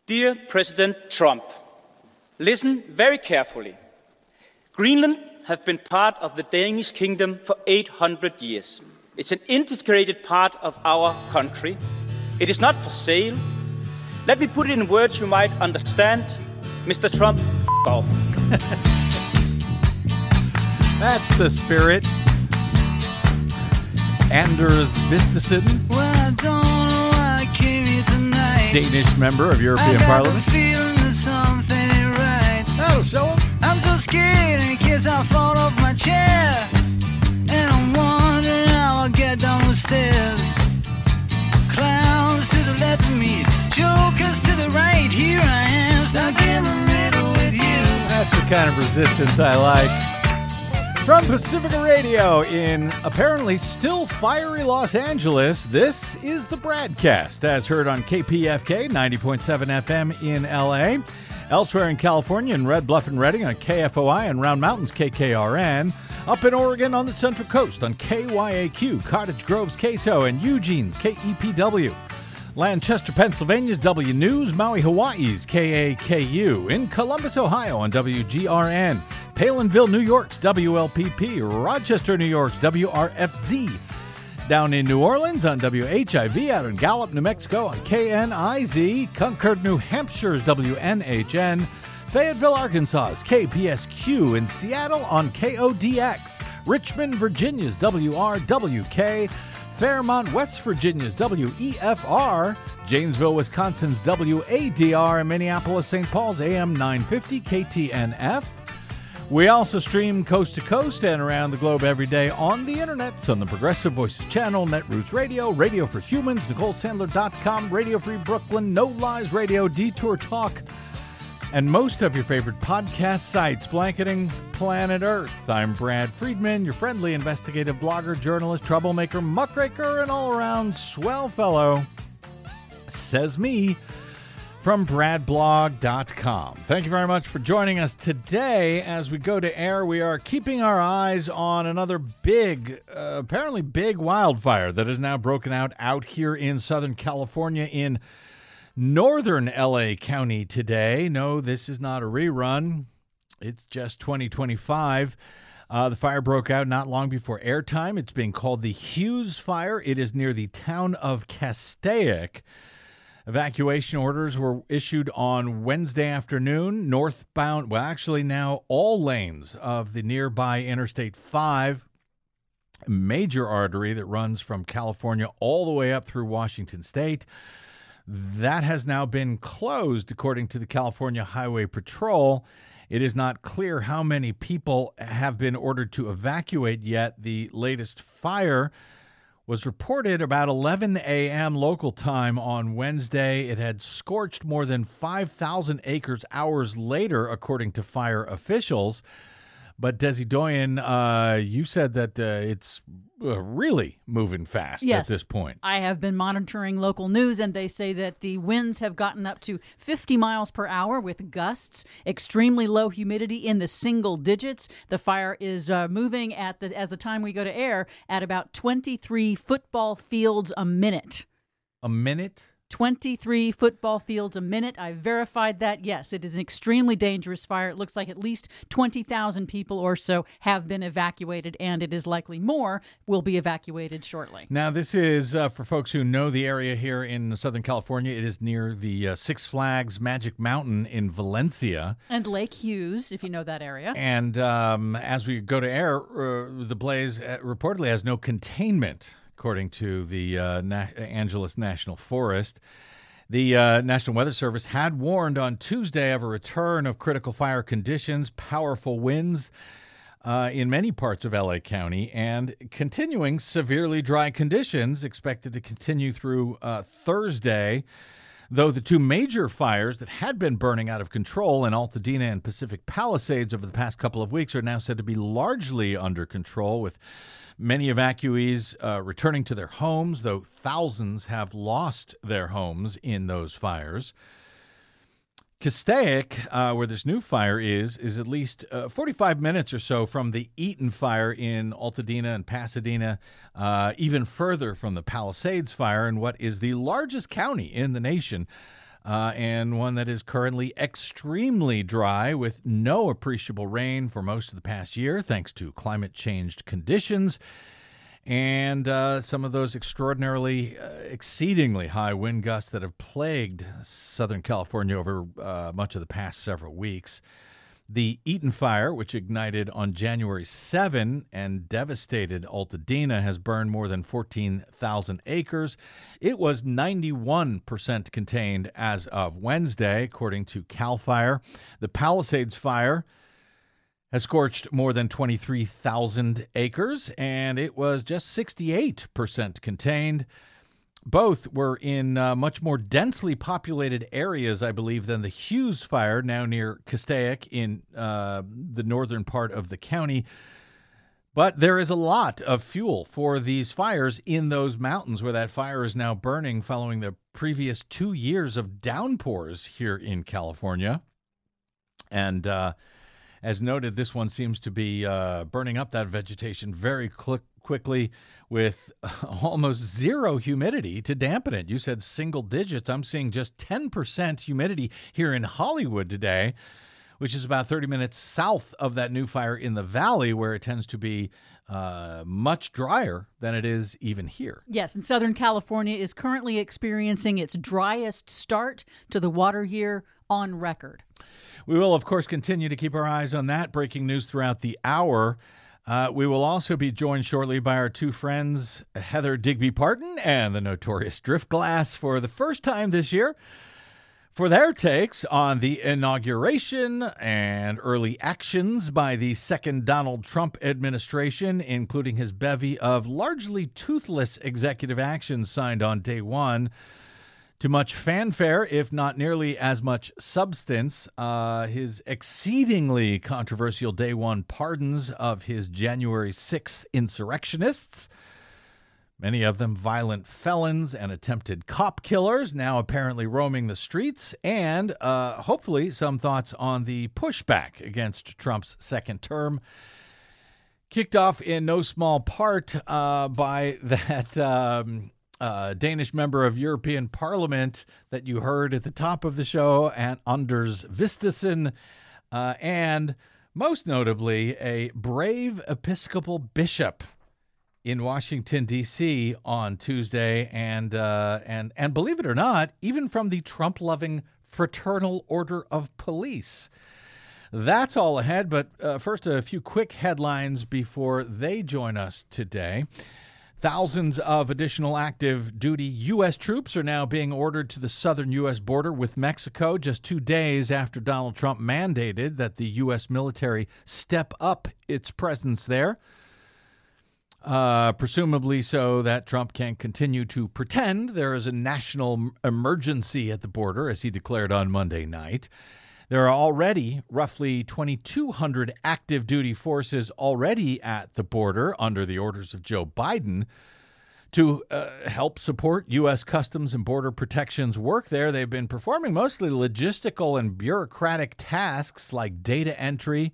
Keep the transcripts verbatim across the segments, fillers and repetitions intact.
Dear President Trump, listen very carefully. Greenland has been part of the Danish kingdom for eight hundred years. It's an integrated part of our country. It is not for sale. Let me put it in words you might understand. Mister Trump, f*** off. That's the spirit. Anders Vistisen. Well, I don't know why I came here tonight. Danish member of European I got Parliament. the feeling that something ain't right. Oh, show him. I'm so scared in case I fall off my chair. And I'm wondering how I'll get down the stairs. Clowns to the left of me, jokers to the right. Here I am, stuck in the middle with you. That's the kind of resistance I like. From Pacifica Radio in apparently still fiery Los Angeles, this is the Bradcast, as heard on K P F K ninety point seven F M in L A, elsewhere in California in Red Bluff and Redding on K F O I and Round Mountains K K R N, up in Oregon on the Central Coast on K Y A Q, Cottage Grove's K S O, and Eugene's K E P W. Lancaster, Pennsylvania's W News, Maui, Hawaii's K A K U, in Columbus, Ohio on W G R N, Palinville, New York's W L P P, Rochester, New York's W R F Z, down in New Orleans on W H I V, out in Gallup, New Mexico on K N I Z, Concord, New Hampshire's W N H N, Fayetteville, Arkansas's K P S Q, in Seattle on K O D X, Richmond, Virginia's W R W K, Fairmont, West Virginia's W E F R, Janesville, Wisconsin's W A D R, and Minneapolis, Saint Paul's A M nine fifty K T N F. We also stream coast to coast and around the globe every day on the internet on the Progressive Voices channel, Netroots Radio, Radio for Humans, Nicole Sandler dot com, Radio Free Brooklyn, No Lies Radio, Detour Talk, and most of your favorite podcast sites blanketing planet Earth. I'm Brad Friedman, your friendly investigative blogger, journalist, troublemaker, muckraker, and all-around swell fellow. Says me from brad blog dot com. Thank you very much for joining us today. As we go to air, we are keeping our eyes on another big, uh, apparently big wildfire that has now broken out out here in Southern California in Northern L A County today. No, this is not a rerun. It's just twenty twenty-five. Uh, the fire broke out not long before airtime. It's being called the Hughes Fire. It is near the town of Castaic. Evacuation orders were issued on Wednesday afternoon. Northbound, well, actually now all lanes of the nearby Interstate five, a major artery that runs from California all the way up through Washington State. That has now been closed, according to the California Highway Patrol. It is not clear how many people have been ordered to evacuate yet. The latest fire was reported about eleven a.m. local time on Wednesday. It had scorched more than five thousand acres hours later, according to fire officials. But Desi Doyen, uh, you said that uh, it's uh, really moving fast yes, at this point. I have been monitoring local news, and they say that the winds have gotten up to fifty miles per hour with gusts, extremely low humidity in the single digits. The fire is uh, moving at the as the time we go to air at about twenty-three football fields a minute. A minute? twenty-three football fields a minute. I verified that. Yes, it is an extremely dangerous fire. It looks like at least twenty thousand people or so have been evacuated, and it is likely more will be evacuated shortly. Now, this is, uh, for folks who know the area here in Southern California, it is near the uh, Six Flags Magic Mountain in Valencia. And Lake Hughes, if you know that area. And um, as we go to air, uh, the blaze uh, reportedly has no containment, according to the uh, Na- Angeles National Forest. The uh, National Weather Service had warned on Tuesday of a return of critical fire conditions, powerful winds uh, in many parts of L A County, and continuing severely dry conditions expected to continue through uh, Thursday, though the two major fires that had been burning out of control in Altadena and Pacific Palisades over the past couple of weeks are now said to be largely under control, with many evacuees uh, returning to their homes, though thousands have lost their homes in those fires. Castaic, uh, where this new fire is, is at least uh, forty-five minutes or so from the Eaton fire in Altadena and Pasadena, uh, even further from the Palisades fire in what is the largest county in the nation. uh, and one that is currently extremely dry with no appreciable rain for most of the past year, thanks to climate-changed conditions and uh, some of those extraordinarily, uh, exceedingly high wind gusts that have plagued Southern California over uh, much of the past several weeks. The Eaton Fire, which ignited on January seventh and devastated Altadena, has burned more than fourteen thousand acres. It was ninety-one percent contained as of Wednesday, according to CAL FIRE. The Palisades Fire has scorched more than twenty-three thousand acres, and it was just sixty-eight percent contained. Both were in uh, much more densely populated areas, I believe, than the Hughes Fire, now near Castaic in uh, the northern part of the county. But there is a lot of fuel for these fires in those mountains where that fire is now burning following the previous two years of downpours here in California. And uh, as noted, this one seems to be uh, burning up that vegetation very cl- quickly with almost zero humidity to dampen it. You said single digits. I'm seeing just ten percent humidity here in Hollywood today, which is about thirty minutes south of that new fire in the valley, where it tends to be uh, much drier than it is even here. Yes, and Southern California is currently experiencing its driest start to the water year on record. We will, of course, continue to keep our eyes on that breaking news throughout the hour. Uh, we will also be joined shortly by our two friends, Heather Digby Parton and the Notorious Driftglass, for the first time this year, for their takes on the inauguration and early actions by the second Donald Trump administration, including his bevy of largely toothless executive actions signed on day one. To much fanfare, if not nearly as much substance, uh, his exceedingly controversial day one pardons of his January sixth insurrectionists, many of them violent felons and attempted cop killers, now apparently roaming the streets, and uh, hopefully some thoughts on the pushback against Trump's second term, kicked off in no small part uh, by that Um, Uh, Danish member of European Parliament that you heard at the top of the show, and Anders Vistisen, uh, and most notably a brave Episcopal bishop in Washington, D C on Tuesday, and uh, and and believe it or not, even from the Trump-loving Fraternal Order of Police. That's all ahead, but uh, first a few quick headlines before they join us today. Thousands of additional active duty U S troops are now being ordered to the southern U S border with Mexico just two days after Donald Trump mandated that the U S military step up its presence there, uh, presumably so that Trump can continue to pretend there is a national emergency at the border, as he declared on Monday night. There are already roughly twenty-two hundred active duty forces already at the border under the orders of Joe Biden to uh, help support U S Customs and Border Protection's work there. They've been performing mostly logistical and bureaucratic tasks like data entry,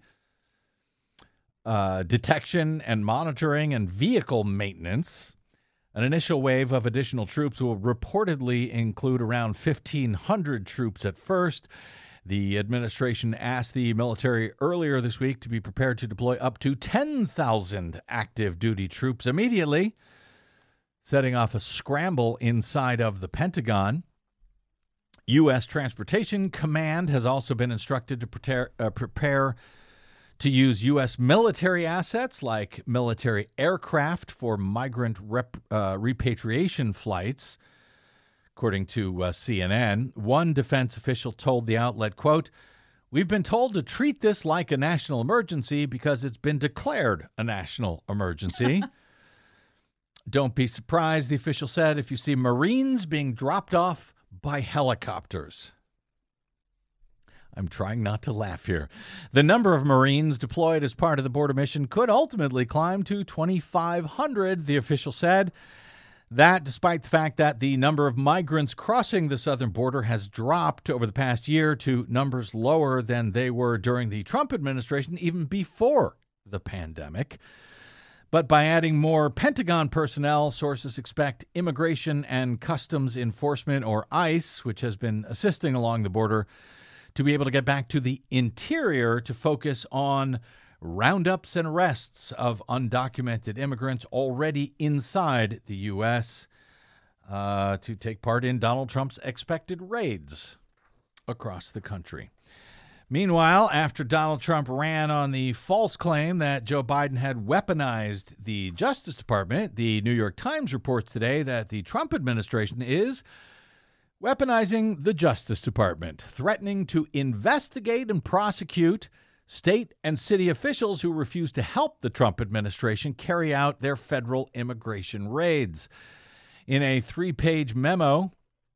uh, detection and monitoring, and vehicle maintenance. An initial wave of additional troops will reportedly include around fifteen hundred troops at first. The administration asked the military earlier this week to be prepared to deploy up to ten thousand active duty troops immediately, setting off a scramble inside of the Pentagon. U S Transportation Command has also been instructed to prepare, uh, prepare to use U S military assets like military aircraft for migrant rep, uh, repatriation flights. According to uh, C N N, one defense official told the outlet, quote, "We've been told to treat this like a national emergency because it's been declared a national emergency." Don't be surprised, the official said, if you see Marines being dropped off by helicopters. I'm trying not to laugh here. The number of Marines deployed as part of the border mission could ultimately climb to twenty-five hundred, the official said. That, despite the fact that the number of migrants crossing the southern border has dropped over the past year to numbers lower than they were during the Trump administration, even before the pandemic. But by adding more Pentagon personnel, sources expect Immigration and Customs Enforcement, or ICE, which has been assisting along the border, to be able to get back to the interior to focus on roundups and arrests of undocumented immigrants already inside the U S uh, to take part in Donald Trump's expected raids across the country. Meanwhile, after Donald Trump ran on the false claim that Joe Biden had weaponized the Justice Department, the New York Times reports today that the Trump administration is weaponizing the Justice Department, threatening to investigate and prosecute state and city officials who refuse to help the Trump administration carry out their federal immigration raids. In a three-page memo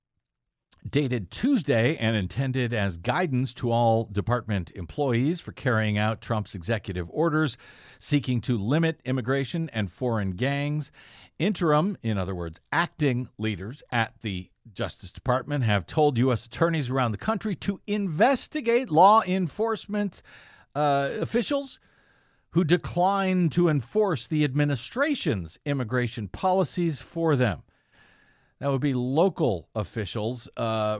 dated Tuesday and intended as guidance to all department employees for carrying out Trump's executive orders seeking to limit immigration and foreign gangs, interim, in other words, acting leaders at the Justice Department have told U S attorneys around the country to investigate law enforcement uh, officials who decline to enforce the administration's immigration policies for them. That would be local officials uh,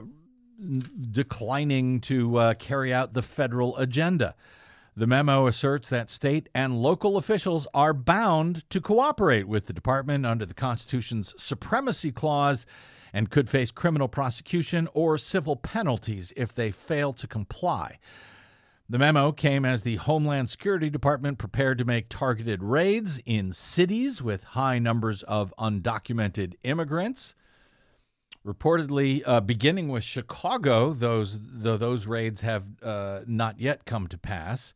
declining to uh, carry out the federal agenda. The memo asserts that state and local officials are bound to cooperate with the department under the Constitution's Supremacy Clause and could face criminal prosecution or civil penalties if they fail to comply. The memo came as the Homeland Security Department prepared to make targeted raids in cities with high numbers of undocumented immigrants. Reportedly, uh, beginning with Chicago, those though those raids have uh, not yet come to pass.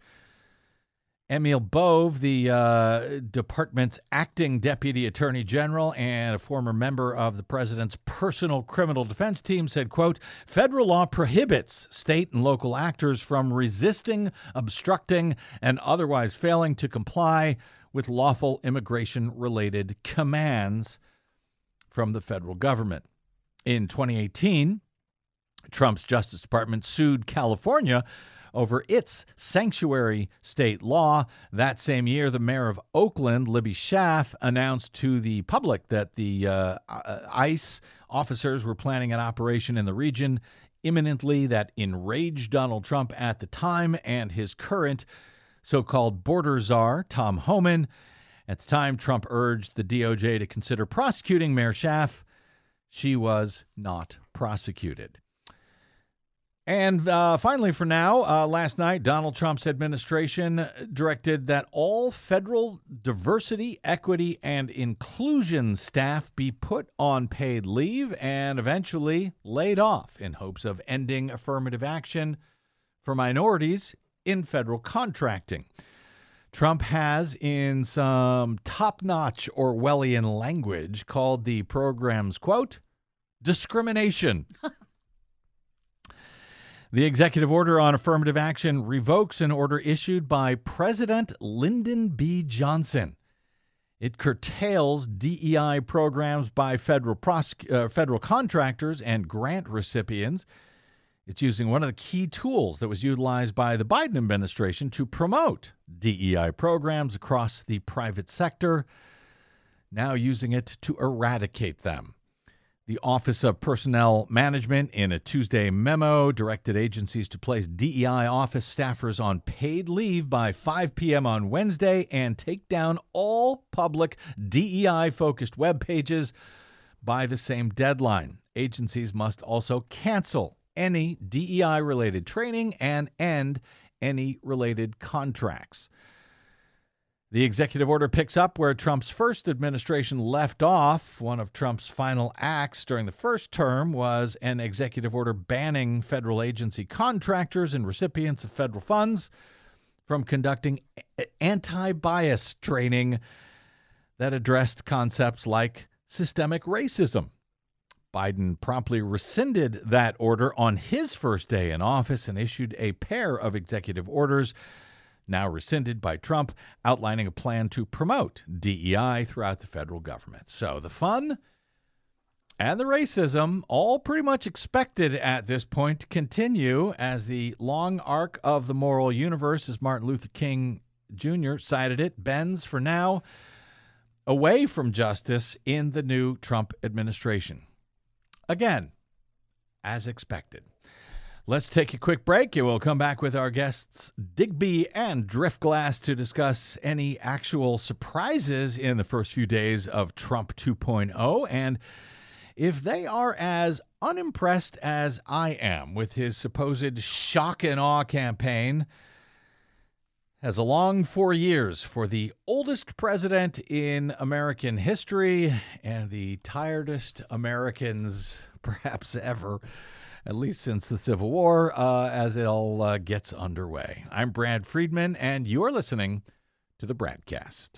Emil Bove, the uh, department's acting deputy attorney general and a former member of the president's personal criminal defense team, said, quote, "Federal law prohibits state and local actors from resisting, obstructing, and otherwise failing to comply with lawful immigration-related commands from the federal government." In twenty eighteen, Trump's Justice Department sued California over its sanctuary state law. That same year, the mayor of Oakland, Libby Schaaf, announced to the public that the uh, ICE officers were planning an operation in the region imminently that enraged Donald Trump at the time and his current so-called border czar, Tom Homan. At the time, Trump urged the D O J to consider prosecuting Mayor Schaaf. She was not prosecuted. And uh, finally, for now, uh, last night, Donald Trump's administration directed that all federal diversity, equity, and inclusion staff be put on paid leave and eventually laid off in hopes of ending affirmative action for minorities in federal contracting. Trump has, in some top-notch Orwellian language, called the program's, quote, discrimination. The executive order on affirmative action revokes an order issued by President Lyndon B. Johnson. It curtails D E I programs by federal prosec- uh, federal contractors and grant recipients. It's using one of the key tools that was utilized by the Biden administration to promote D E I programs across the private sector, now using it to eradicate them. The Office of Personnel Management, in a Tuesday memo, directed agencies to place D E I office staffers on paid leave by five p.m. on Wednesday and take down all public D E I-focused web pages by the same deadline. Agencies must also cancel any D E I-related training and end any related contracts. The executive order picks up where Trump's first administration left off. One of Trump's final acts during the first term was an executive order banning federal agency contractors and recipients of federal funds from conducting anti-bias training that addressed concepts like systemic racism. Biden promptly rescinded that order on his first day in office and issued a pair of executive orders, now rescinded by Trump, outlining a plan to promote D E I throughout the federal government. So the fun and the racism, all pretty much expected at this point to continue as the long arc of the moral universe, as Martin Luther King Junior cited it, bends for now away from justice in the new Trump administration. Again, as expected. Let's take a quick break and we'll come back with our guests Digby and Driftglass to discuss any actual surprises in the first few days of Trump two point oh and if they are as unimpressed as I am with his supposed shock and awe campaign. Has a long four years for the oldest president in American history and the tiredest Americans perhaps ever, at least since the Civil War, uh, as it all uh, gets underway. I'm Brad Friedman, and you're listening to the Bradcast.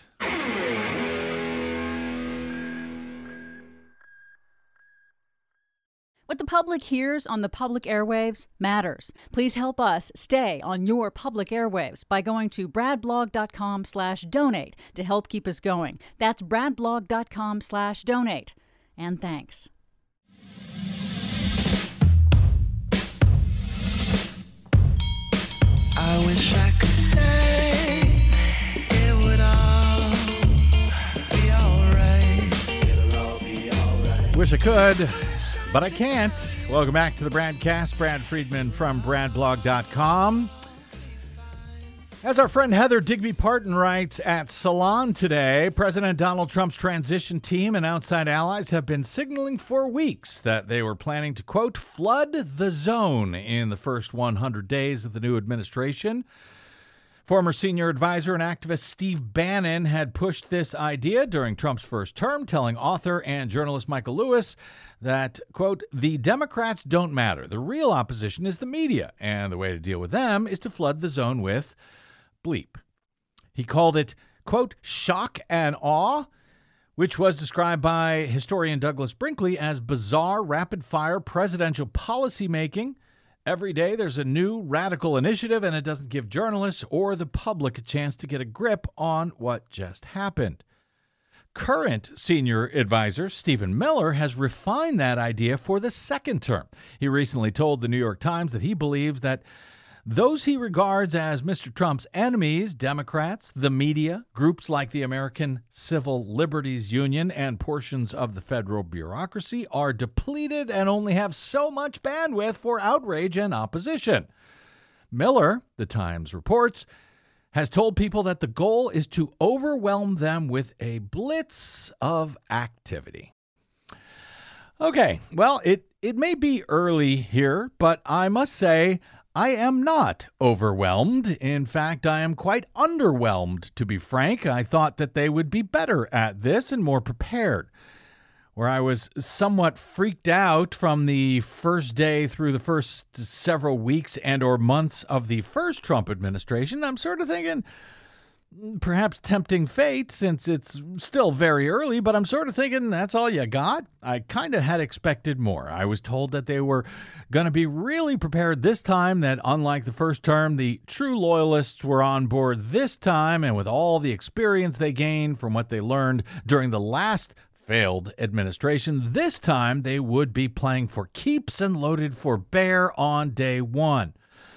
What the public hears on the public airwaves matters. Please help us stay on your public airwaves by going to bradblog.com slash donate to help keep us going. That's bradblog.com slash donate. And thanks. I wish I could say it would all be alright. It'll all be alright. Wish I could, but I can't. Welcome back to the Bradcast. Brad Friedman from bradblog dot com. As our friend Heather Digby Parton writes at Salon today, President Donald Trump's transition team and outside allies have been signaling for weeks that they were planning to, quote, flood the zone in the first one hundred days of the new administration. Former senior advisor and activist Steve Bannon had pushed this idea during Trump's first term, telling author and journalist Michael Lewis that, quote, the Democrats don't matter. The real opposition is the media, and the way to deal with them is to flood the zone with bleep. He called it, quote, shock and awe, which was described by historian Douglas Brinkley as bizarre, rapid-fire presidential policymaking. Every day there's a new radical initiative, and it doesn't give journalists or the public a chance to get a grip on what just happened. Current senior advisor Stephen Miller has refined that idea for the second term. He recently told the New York Times that he believes that those he regards as Mister Trump's enemies, Democrats, the media, groups like the American Civil Liberties Union, and portions of the federal bureaucracy are depleted and only have so much bandwidth for outrage and opposition. Miller, the Times reports, has told people that the goal is to overwhelm them with a blitz of activity. Okay, well, it, it may be early here, but I must say I am not overwhelmed. In fact, I am quite underwhelmed, to be frank. I thought that they would be better at this and more prepared. Where I was somewhat freaked out from the first day through the first several weeks and or months of the first Trump administration, I'm sort of thinking, perhaps tempting fate since it's still very early, but I'm sort of thinking that's all you got. I kind of had expected more. I was told that they were going to be really prepared this time, that unlike the first term, the true loyalists were on board this time, and with all the experience they gained from what they learned during the last failed administration, this time they would be playing for keeps and loaded for bear on day one.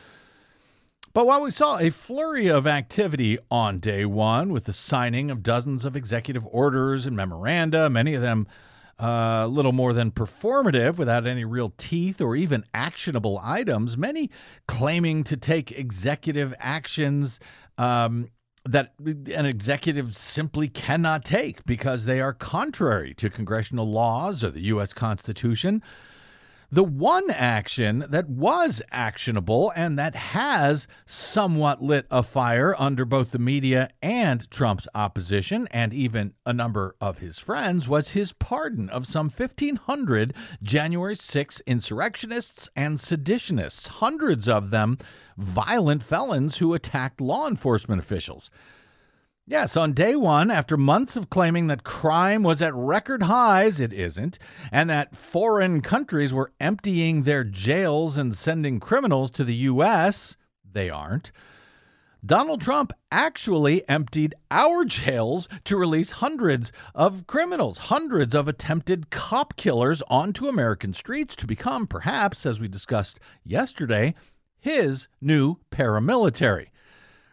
But while we saw a flurry of activity on day one with the signing of dozens of executive orders and memoranda, many of them a uh, little more than performative without any real teeth or even actionable items, many claiming to take executive actions um, that an executive simply cannot take because they are contrary to congressional laws or the U S Constitution. The one action that was actionable and that has somewhat lit a fire under both the media and Trump's opposition and even a number of his friends was his pardon of some fifteen hundred January sixth insurrectionists and seditionists, hundreds of them violent felons who attacked law enforcement officials. Yes, on day one, after months of claiming that crime was at record highs, it isn't, and that foreign countries were emptying their jails and sending criminals to the U S, they aren't. Donald Trump actually emptied our jails to release hundreds of criminals, hundreds of attempted cop killers onto American streets to become, perhaps, as we discussed yesterday, his new paramilitary.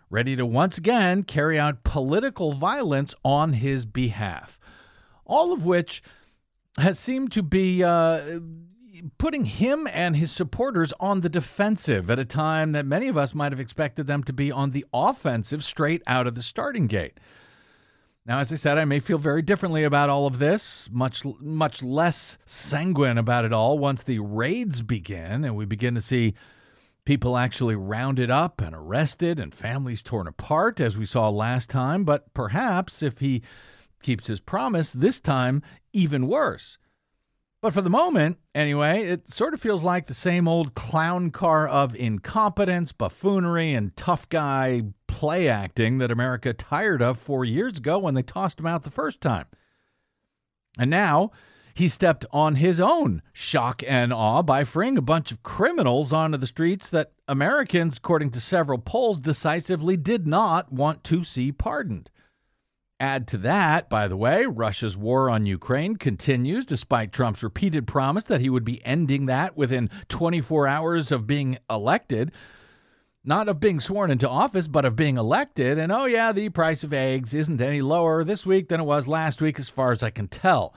ready to once again carry out political violence on his behalf. All of which has seemed to be uh, putting him and his supporters on the defensive at a time that many of us might have expected them to be on the offensive straight out of the starting gate. Now, as I said, I may feel very differently about all of this, much much less sanguine about it all once the raids begin and we begin to see people actually rounded up and arrested and families torn apart, as we saw last time. But perhaps, if he keeps his promise, this time even worse. But for the moment, anyway, it sort of feels like the same old clown car of incompetence, buffoonery, and tough guy play acting that America tired of four years ago when they tossed him out the first time. And now he stepped on his own shock and awe by freeing a bunch of criminals onto the streets that Americans, according to several polls, decisively did not want to see pardoned. Add to that, by the way, Russia's war on Ukraine continues despite Trump's repeated promise that he would be ending that within twenty-four hours of being elected. Not of being sworn into office, but of being elected. And oh yeah, the price of eggs isn't any lower this week than it was last week as far as I can tell.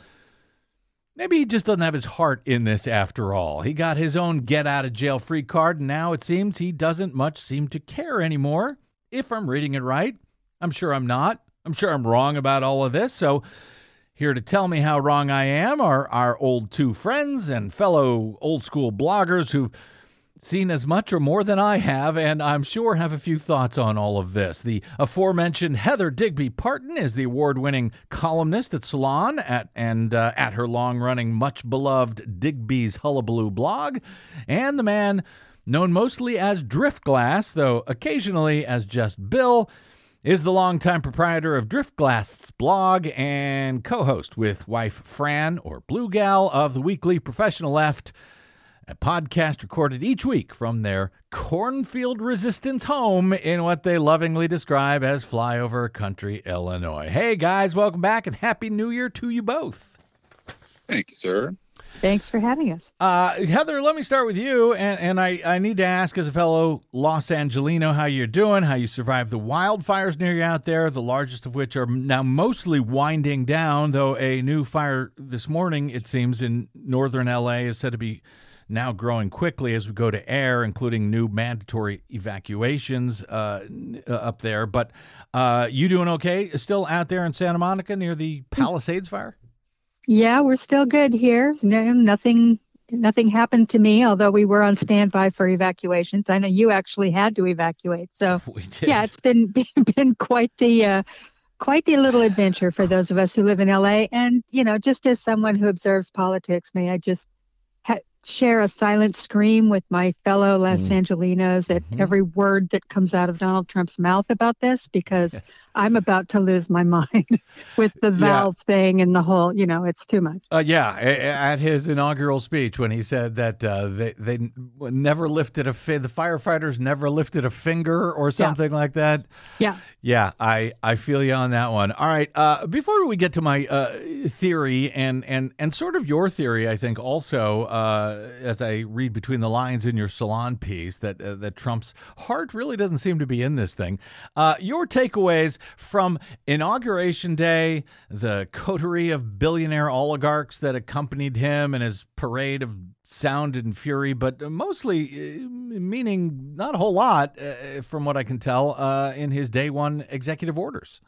Maybe he just doesn't have his heart in this after all. He got his own get-out-of-jail-free card, and now it seems he doesn't much seem to care anymore, if I'm reading it right. I'm sure I'm not. I'm sure I'm wrong about all of this, so here to tell me how wrong I am are our old two friends and fellow old-school bloggers who've seen as much or more than I have, and I'm sure have a few thoughts on all of this. The aforementioned Heather Digby Parton is the award-winning columnist at Salon at and uh, at her long-running, much-beloved Digby's Hullabaloo blog, and the man known mostly as Driftglass, though occasionally as just Bill, is the longtime proprietor of Driftglass's blog and co-host with wife Fran, or Blue Gal, of the weekly Professional Left, a podcast recorded each week from their cornfield resistance home in what they lovingly describe as flyover country, Illinois. Hey, guys, welcome back, and Happy New Year to you both. Thank you, sir. Thanks for having us. Uh, Heather, let me start with you, and, and I, I need to ask, as a fellow Los Angelino, how you're doing, how you survived the wildfires near you out there, the largest of which are now mostly winding down, though a new fire this morning, it seems, in northern L A is said to be now growing quickly as we go to air, including new mandatory evacuations uh, up there. But uh, you doing okay still out there in Santa Monica near the Palisades fire? Yeah, we're still good here. No, nothing, nothing happened to me, although we were on standby for evacuations. I know you actually had to evacuate, so We did. yeah, it's been been quite the uh, quite the little adventure for those of us who live in L A. And you know, just as someone who observes politics, may I just ha- share a silent scream with my fellow Los Mm. Angelinos at Mhm. every word that comes out of Donald Trump's mouth about this, because Yes. I'm about to lose my mind with the Yeah. valve thing and the whole, you know, it's too much. Uh, yeah, a- a- at his inaugural speech when he said that uh, they they n- never lifted a fi- the firefighters never lifted a finger or something like that. Yeah. Yeah, I, I feel you on that one. All right, uh, before we get to my uh, theory and, and, and sort of your theory, I think also, uh, as I read between the lines in your Salon piece, that uh, that Trump's heart really doesn't seem to be in this thing. Uh, your takeaways from Inauguration Day, the coterie of billionaire oligarchs that accompanied him and his parade of sound and fury, but mostly uh, meaning not a whole lot, uh, from what I can tell, uh, in his day one executive orders.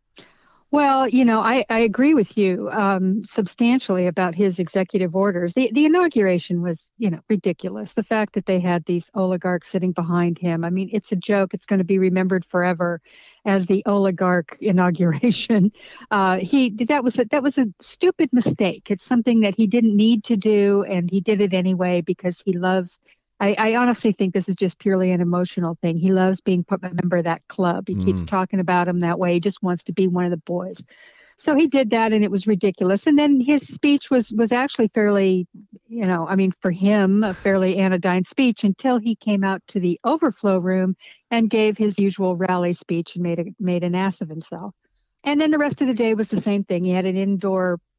Well, you know, I, I agree with you um, substantially about his executive orders. The the inauguration was, you know, ridiculous. The fact that they had these oligarchs sitting behind him. I mean, it's a joke. It's going to be remembered forever as the oligarch inauguration. Uh, he that was a, that was a stupid mistake. It's something that he didn't need to do, and he did it anyway because he loves. I, I honestly think this is just purely an emotional thing. He loves being put a member of that club. He keeps Mm. talking about him that way. He just wants to be one of the boys. So he did that, and it was ridiculous. And then his speech was was actually fairly, you know, I mean, for him, a fairly anodyne speech until he came out to the overflow room and gave his usual rally speech and made a, made an ass of himself. And then the rest of the day was the same thing. He had an indoor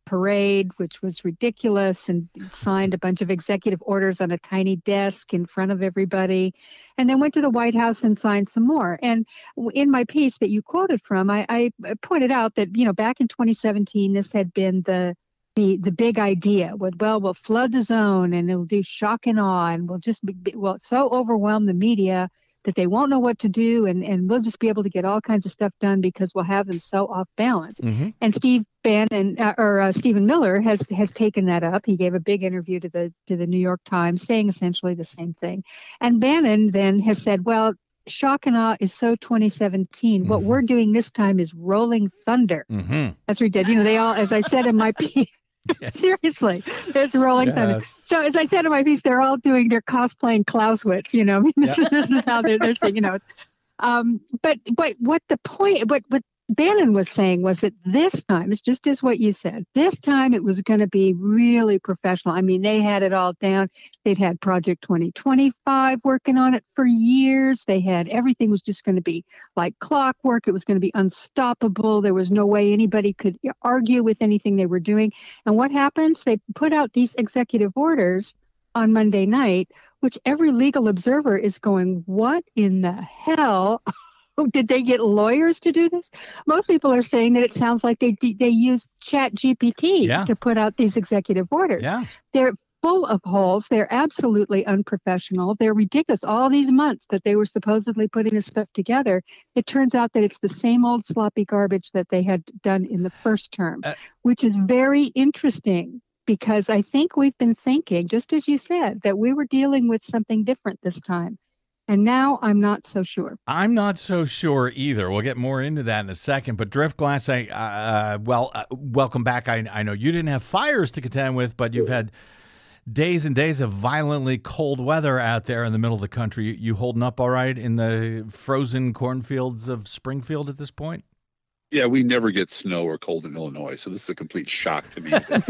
parade, which was ridiculous, and signed a bunch of executive orders on a tiny desk in front of everybody, and then went to the White House and signed some more. And in my piece that you quoted from, I, I pointed out that, you know, back in twenty seventeen, this had been the the the big idea. Would well, we'll flood the zone and it'll do shock and awe, and we'll just be, well so overwhelm the media that they won't know what to do, and, and we'll just be able to get all kinds of stuff done because we'll have them so off balance. Mm-hmm. And Steve Bannon uh, or uh, Stephen Miller has has taken that up. He gave a big interview to the to the New York Times saying essentially the same thing. And Bannon then has said, well, shock and awe is so twenty seventeen. Mm-hmm. What we're doing this time is rolling thunder. Mm-hmm. That's ridiculous. You know, they all, as I said in my piece. Yes. Seriously, it's rolling yes. thunder. So as I said in my piece, they're all doing, they're cosplaying Clausewitz, you know, I mean, this, yep. this is how they're, they're saying, you know, um, but, but what the point, what, what Bannon was saying was that this time, it's just as what you said, this time it was going to be really professional. I mean, they had it all down. They'd had Project twenty twenty-five working on it for years. They had, everything was just going to be like clockwork. It was going to be unstoppable. There was no way anybody could argue with anything they were doing. And what happens? They put out these executive orders on Monday night, which every legal observer is going, what in the hell? Did they get lawyers to do this? Most people are saying that it sounds like they they used Chat G P T yeah. to put out these executive orders. Yeah. They're full of holes. They're absolutely unprofessional. They're ridiculous. All these months that they were supposedly putting this stuff together, it turns out that it's the same old sloppy garbage that they had done in the first term, uh, which is very interesting because I think we've been thinking, just as you said, that we were dealing with something different this time. And now I'm not so sure. I'm not so sure either. We'll get more into that in a second. But Driftglass, I, uh, well, uh, welcome back. I, I know you didn't have fires to contend with, but you've had days and days of violently cold weather out there in the middle of the country. You, you holding up all right in the frozen cornfields of Springfield at this point? Yeah, we never get snow or cold in Illinois, so this is a complete shock to me.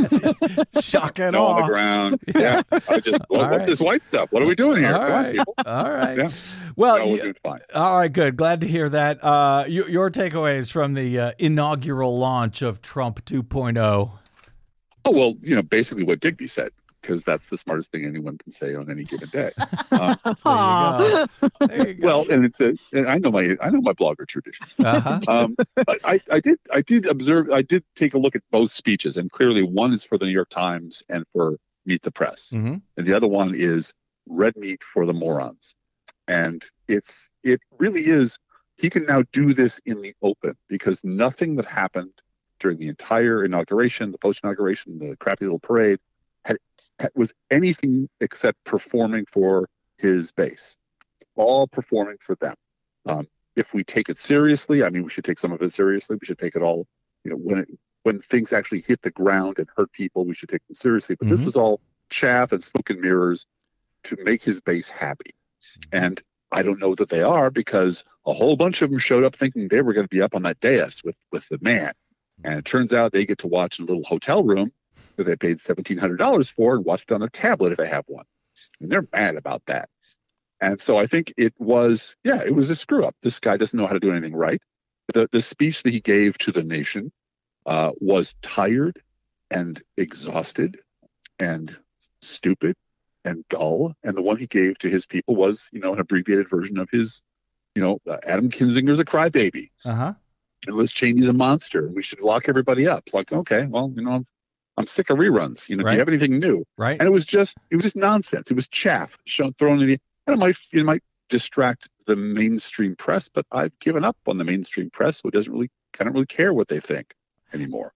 Shock and snow awe. on the ground. Yeah, I just what, what's right. this white stuff? What are we doing here? All Come right. on, people. All right. Yeah. Well, no, we're you, doing fine. All right, good. Glad to hear that. Uh, you, your takeaways from the uh, inaugural launch of Trump two point oh. Oh well, you know, basically what Digby said. Because that's the smartest thing anyone can say on any given day. Um, there you go. There you go. Well, and it's a, and I know my, I know my blogger tradition. Uh-huh. Um, but I, I did, I did observe, I did take a look at both speeches, and clearly one is for the New York Times and for Meet the Press, mm-hmm. and the other one is red meat for the morons. And it's, it really is. He can now do this in the open because nothing that happened during the entire inauguration, the post-inauguration, the crappy little parade, had, had, was anything except performing for his base. All performing for them. Um, if we take it seriously, I mean, we should take some of it seriously. We should take it all, you know, when it, when things actually hit the ground and hurt people, we should take them seriously. But mm-hmm. this was all chaff and smoke and mirrors to make his base happy. And I don't know that they are, because a whole bunch of them showed up thinking they were going to be up on that dais with, with the man. And it turns out they get to watch in a little hotel room that they paid seventeen hundred dollars for and watch it on their tablet if they have one. And they're mad about that. And so I think it was, yeah, it was a screw up. This guy doesn't know how to do anything right. The, the speech that he gave to the nation uh, was tired and exhausted and stupid and dull. And the one he gave to his people was, you know, an abbreviated version of his, you know, uh, Adam Kinzinger's a crybaby. Uh-huh. And Liz Cheney's a monster. We should lock everybody up. Like, okay, well, you know, I'm, I'm sick of reruns. You know, right. Do you have anything new? Right. And it was just, it was just nonsense. It was chaff shown, thrown in the, and it might, it might distract the mainstream press, but I've given up on the mainstream press, who doesn't really, kind of really care what they think anymore.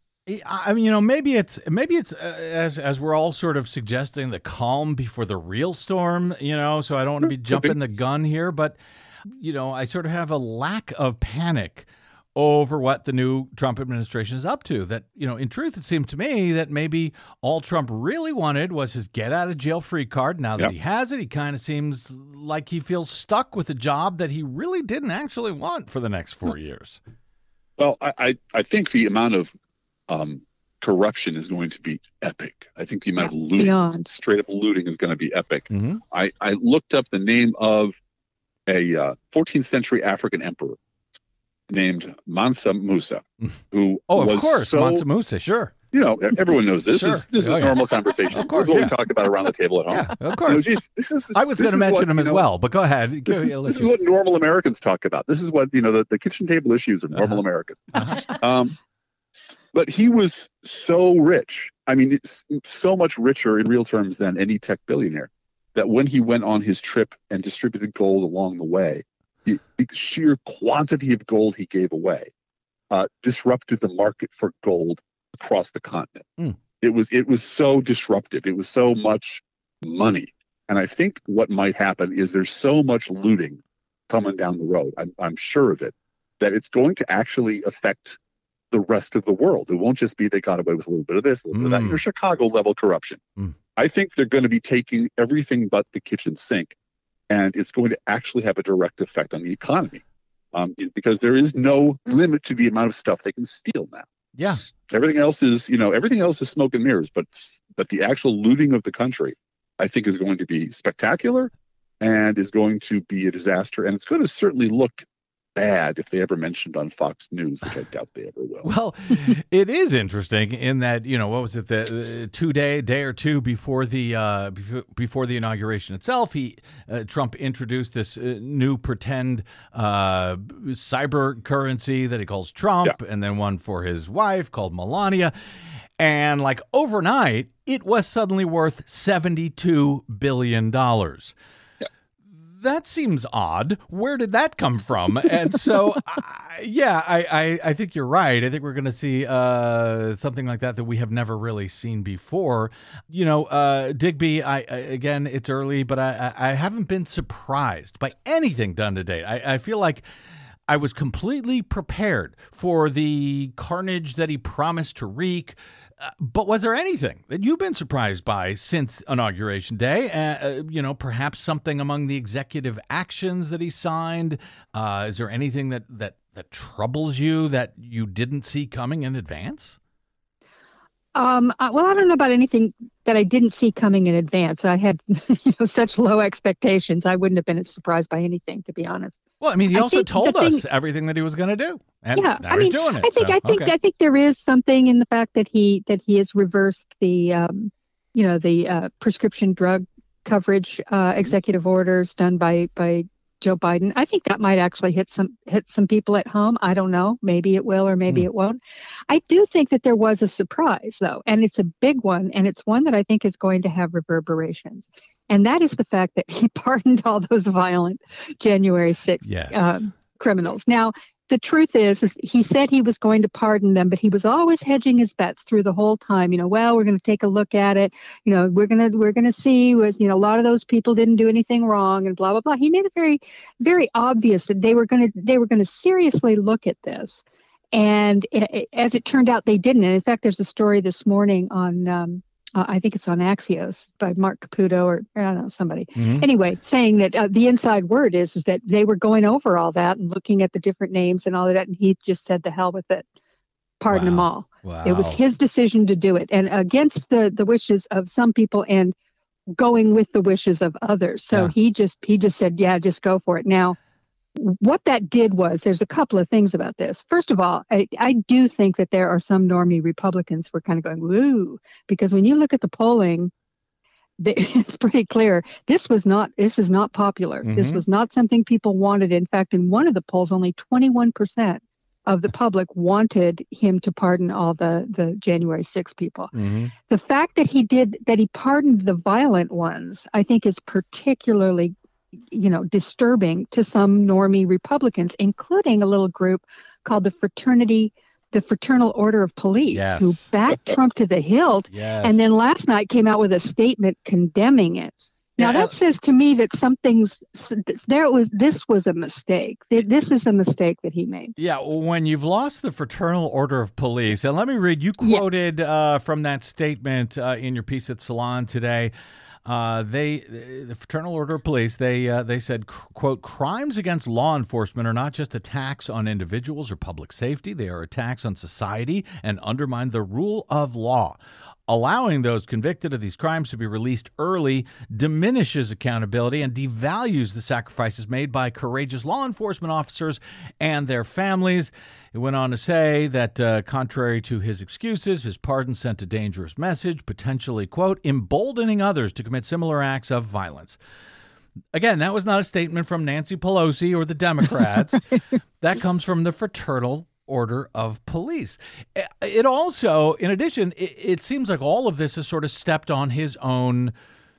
I mean, you know, maybe it's maybe it's uh, as as we're all sort of suggesting, the calm before the real storm, you know, so I don't want to be jumping the gun here, but, you know, I sort of have a lack of panic over what the new Trump administration is up to. That, you know, in truth, it seemed to me that maybe all Trump really wanted was his get out of jail free card. Now that yep. he has it, he kind of seems like he feels stuck with a job that he really didn't actually want for the next four years. Well, I, I, I think the amount of Um, corruption is going to be epic. I think the amount of looting, Beyond. straight up looting, is going to be epic. Mm-hmm. I, I looked up the name of a uh, fourteenth century African emperor named Mansa Musa, who oh, of was course, so, Mansa Musa, sure. you know, everyone knows this. Sure. Is, this Oh, is yeah. normal conversation. Of course, this is what yeah. we talk about around the table at home. Yeah, of You know, course. geez, this is, I was this going to is mention what, him you as know, well, but go ahead. This Go- is, yeah, this listen. is what normal Americans talk about. This is what, you know, the, the kitchen table issues of normal Uh-huh. Americans. Uh-huh. Um, but he was so rich. I mean, it's so much richer in real terms than any tech billionaire that when he went on his trip and distributed gold along the way, the, the sheer quantity of gold he gave away uh, disrupted the market for gold across the continent. Mm. It was it was so disruptive. It was so much money. And I think what might happen is there's so much looting coming down the road. I'm, I'm sure of it, that it's going to actually affect the rest of the world. It won't just be they got away with a little bit of this, a little bit of that. Mm. You know, Chicago level corruption. Mm. I think they're going to be taking everything but the kitchen sink, and it's going to actually have a direct effect on the economy, um, because there is no limit to the amount of stuff they can steal now. Yeah. Everything else is, you know, everything else is smoke and mirrors, but but the actual looting of the country, I think, is going to be spectacular and is going to be a disaster, and it's going to certainly look bad if they ever mentioned on Fox News, which I doubt they ever will. Well, it is interesting in that, you know, what was it, the, the two day, day or two before the uh, before, before the inauguration itself, he uh, Trump introduced this uh, new pretend uh, cyber currency that he calls Trump, Yeah. and then one for his wife called Melania. And like overnight, it was suddenly worth seventy-two billion dollars. That seems odd. Where did that come from? And so, I, yeah, I, I, I think you're right. I think we're going to see uh, something like that that we have never really seen before. You know, uh, Digby, I, I again, it's early, but I, I I haven't been surprised by anything done to date. I, I feel like I was completely prepared for the carnage that he promised to wreak. Uh, but was there anything that you've been surprised by since Inauguration Day? Uh, uh, you know, perhaps something among the executive actions that he signed? Uh, is there anything that, that, that troubles you that you didn't see coming in advance? Um, I- well, I don't know about anything that I didn't see coming in advance. I had, you know, such low expectations. I wouldn't have been surprised by anything, to be honest. Well, I mean, he I also think told the us thing- everything that he was going to do, and Yeah, now I he's mean, doing it. I think so, I think okay. I think there is something in the fact that he that he has reversed the, um, you know, the uh, prescription drug coverage uh, executive orders done by by Joe Biden. I think that might actually hit some hit some people at home. I don't know. Maybe it will, or maybe Hmm. it won't. I do think that there was a surprise, though, and it's a big one, and it's one that I think is going to have reverberations. And that is the fact that he pardoned all those violent January sixth Yes. um, criminals. Now, the truth is, is, he said he was going to pardon them, but he was always hedging his bets through the whole time. You know, well, we're going to take a look at it. You know, we're going to we're going to see. Was you know, a lot of those people didn't do anything wrong, and blah blah blah. He made it very, very obvious that they were going to they were going to seriously look at this. And it, it, as it turned out, they didn't. And in fact, there's a story this morning on. Um, Uh, I think it's on Axios by Mark Caputo or I don't know, somebody. Mhm. Anyway, saying that uh, the inside word is, is that they were going over all that and looking at the different names and all of that. And he just said, the hell with it. Pardon them Wow. all. Wow. It was his decision to do it. And against the, the wishes of some people and going with the wishes of others. So Yeah. he just he just said, yeah, just go for it. Now, what that did was, there's a couple of things about this. First of all, I, I do think that there are some normie Republicans who are kind of going, woo, because when you look at the polling, they, it's pretty clear this was not, this is not popular. This Mhm. was not something people wanted. In fact, in one of the polls, only twenty-one percent of the public wanted him to pardon all the, the January sixth people. Mhm. The fact that he did, that he pardoned the violent ones, I think is particularly, you know, disturbing to some normie Republicans, including a little group called the Fraternity, the Fraternal Order of Police, Yes. who backed Trump to the hilt, Yes. and then last night came out with a statement condemning it. Now Yeah, that says to me that something's there was this was a mistake. This is a mistake that he made. Yeah, when you've lost the Fraternal Order of Police, and let me read, you Yeah. quoted uh, from that statement uh, in your piece at Salon today. Uh, they, the Fraternal Order of Police, they uh, they said, quote, crimes against law enforcement are not just attacks on individuals or public safety. They are attacks on society and undermine the rule of law. allowing those convicted of these crimes to be released early diminishes accountability and devalues the sacrifices made by courageous law enforcement officers and their families. It went on to say that, uh, contrary to his excuses, his pardon sent a dangerous message, potentially, quote, emboldening others to commit similar acts of violence. Again, that was not a statement from Nancy Pelosi or the Democrats. That comes from the Fraternal Order of Police. It also, in addition, it, it seems like all of this has sort of stepped on his own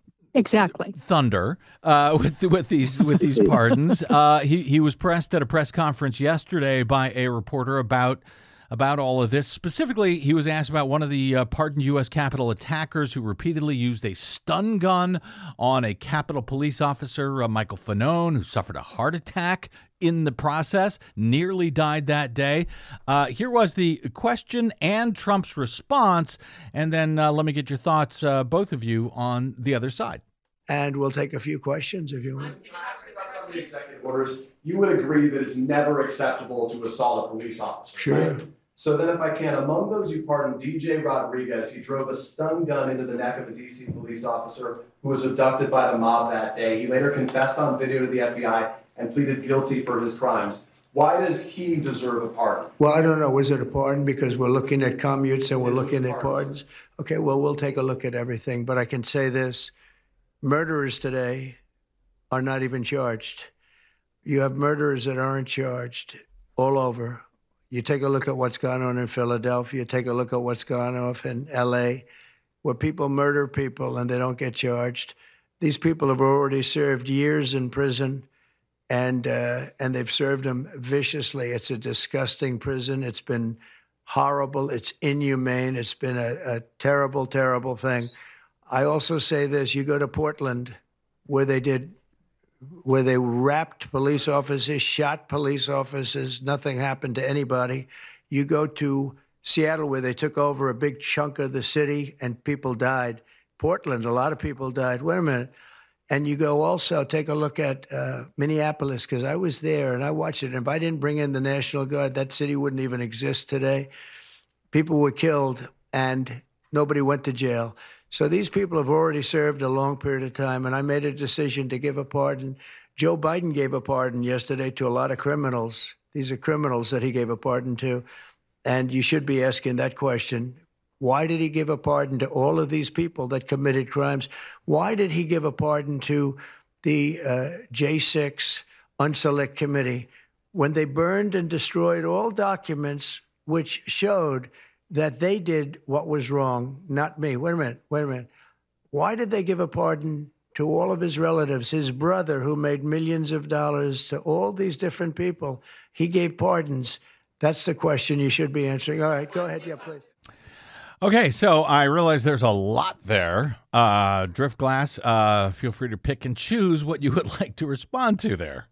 exactly thunder uh, with with these with these pardons. Uh, he he was pressed at a press conference yesterday by a reporter about. About all of this. Specifically, he was asked about one of the uh, pardoned U S Capitol attackers who repeatedly used a stun gun on a Capitol police officer, uh, Michael Fanone, who suffered a heart attack in the process, nearly died that day. Uh, here was the question and Trump's response, and then uh, let me get your thoughts, uh, both of you, on the other side. And we'll take a few questions if you want. Some of the executive orders, you would agree that it's never acceptable to assault a police officer. Sure. Right? So then if I can, among those you pardoned D J Rodriguez, he drove a stun gun into the neck of a D C police officer who was abducted by the mob that day. He later confessed on video to the F B I and pleaded guilty for his crimes. Why does he deserve a pardon? Well, I don't know. Was it a pardon? Because we're looking at commutes and we're looking at pardons. Okay, well, we'll take a look at everything. But I can say this. Murderers today are not even charged. You have murderers that aren't charged all over. You take a look at what's gone on in Philadelphia, take a look at what's gone on in L A, where people murder people and they don't get charged. These people have already served years in prison, and uh, and they've served them viciously. It's a disgusting prison. It's been horrible. It's inhumane. It's been a, a terrible, terrible thing. I also say this, you go to Portland, where they did where they wrapped police officers, shot police officers, nothing happened to anybody. You go to Seattle, where they took over a big chunk of the city and people died. Portland, a lot of people died. Wait a minute. And you go also, take a look at uh, Minneapolis, because I was there and I watched it. And if I didn't bring in the National Guard, that city wouldn't even exist today. People were killed and nobody went to jail. So these people have already served a long period of time, and I made a decision to give a pardon. Joe Biden gave a pardon yesterday to a lot of criminals. These are criminals that he gave a pardon to, and you should be asking that question. Why did he give a pardon to all of these people that committed crimes? Why did he give a pardon to the uh, J six Unselect Committee when they burned and destroyed all documents which showed that they did what was wrong, not me. Wait a minute, wait a minute. Why did they give a pardon to all of his relatives, his brother who made millions of dollars, to all these different people? He gave pardons. That's the question you should be answering. All right, go ahead. Yeah, please. Okay, so I realize there's a lot there. Uh, Driftglass, uh, feel free to pick and choose what you would like to respond to there.